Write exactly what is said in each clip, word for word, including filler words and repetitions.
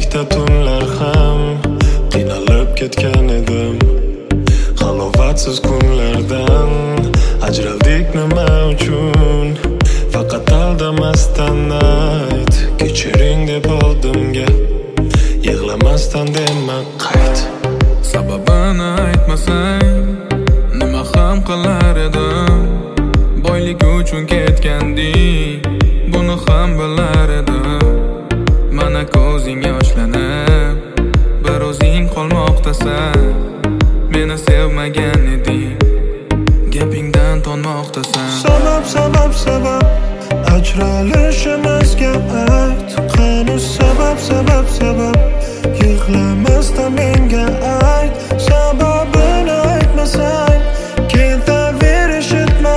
birgalikda tunlar ham qiynalib ketgan edim. Halovatsiz kunlardan ajraldik nima uchun? Faqat aldamasdan ayt, kechiring deb oldimga, yig'lamasdan dema qayt. Sababini aytmasang nima ham qilar edim? Boylik uchun ketganding, buni ham bilar edim. Mana ko'zing yoshlanib, bir o'zing qolmoqdasan. Meni sevmagan eding, gapingdan tonmoqdasan. Sabab, sabab, sabab ajralishimizga ayt. Qani sabab, sabab, sabab yig'lamasdan menga ayt. Sababini aytmasang ketaverishmayman.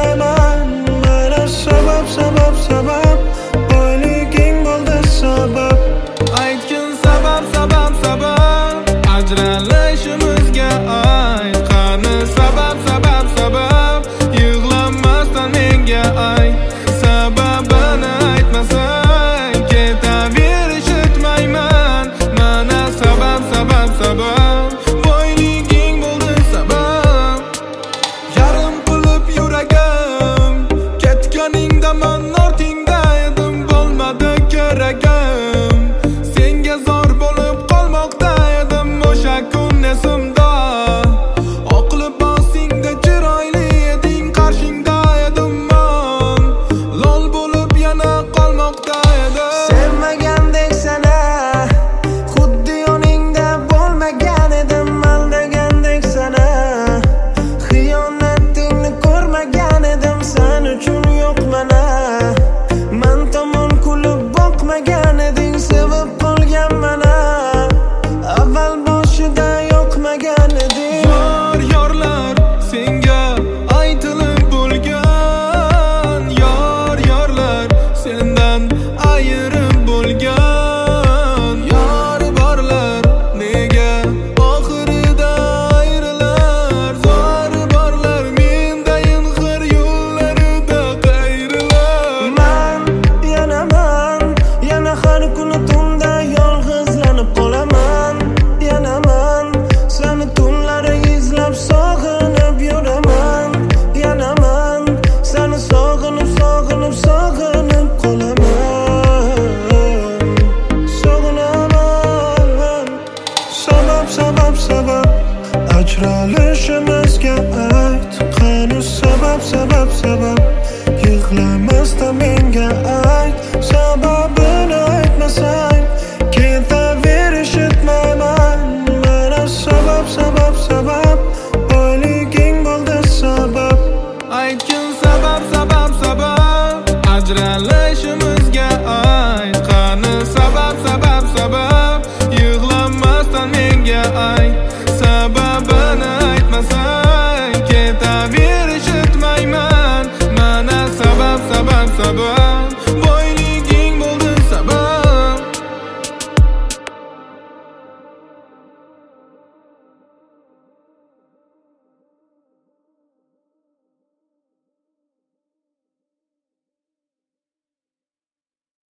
Mana sabab, sabab, sabab boyliging bo'ldi sabab. Aytgin sabab, sabab, sabab ajralishimizga ayt. Qani sabab, sabab, sabab yig'lamasdan menga ayt. Sababini aytmasang ketaverishmayman. Mana sabab, sabab, sabab boyliging bo'ldi sabab. Yarim qilib yuragim, ketganingdaman ortingda edim. Bo'lmadi keragim, senga zor bo'lib qolmoqda edim. O'sha kun esimda, oq libosingda chiroyli eding. Qarshingda edim men, lol bo'lib yana qolmoqda edim. Sevmagandek sana, xuddi yoningda bo'lmagan edim. Aldagandek sana, xiyonatingni ko'rmagan edim. Sen uchun yo'qman, men tomon kulib boqmagan eding. Sevib qolganman, avval boshida yo'qmagan eding. Yor yorlar senga aytilib bo'lgan. Yor yorlar sendan ayirib bo'lgan. Yor borlar nega oxirida ayrilar. Zor borlar mendayin xir yo'llarida qayrilar. Man yanaman, yana har kuni tunda yolg'izlanib qolaman. Yanaman, seni tunlari izlab sog'inib yuraman. Yanaman, seni sog'inib, sog'inib, sog'inib qolaman. Sog'inaman. Sabab, sabab, sabab ajralishimizga ayt. Qani sabab, sabab, sabab yig'lamasdan menga ayt. Sabab